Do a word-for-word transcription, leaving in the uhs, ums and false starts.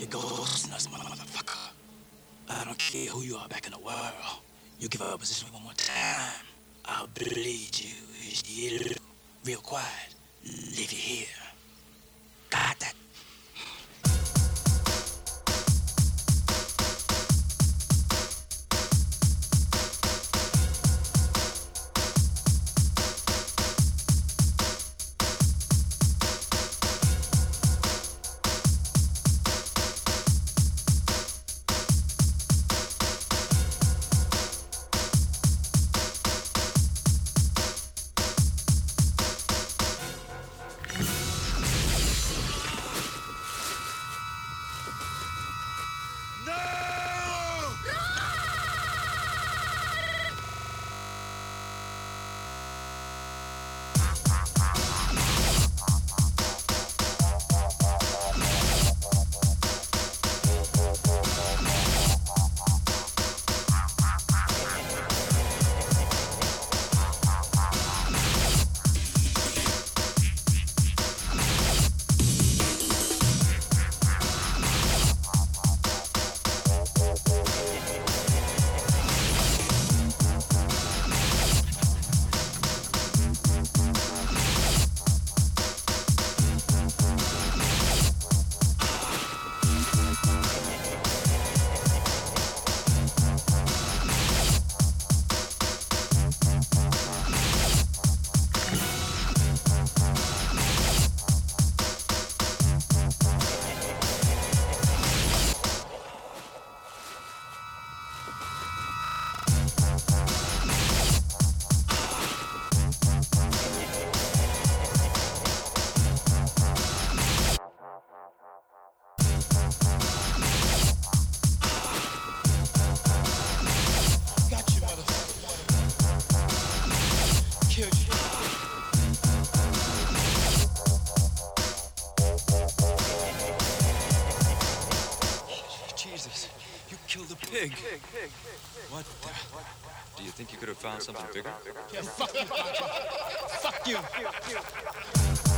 You're ghosting us, motherfucker. I don't care who you are back in the world. You give up a position one more time, I'll bleed you. Real quiet. Leave you here. Got that? Jesus, you killed a pig. What the? Do you think you could have found something bigger? Yeah, fuck you. Fuck you.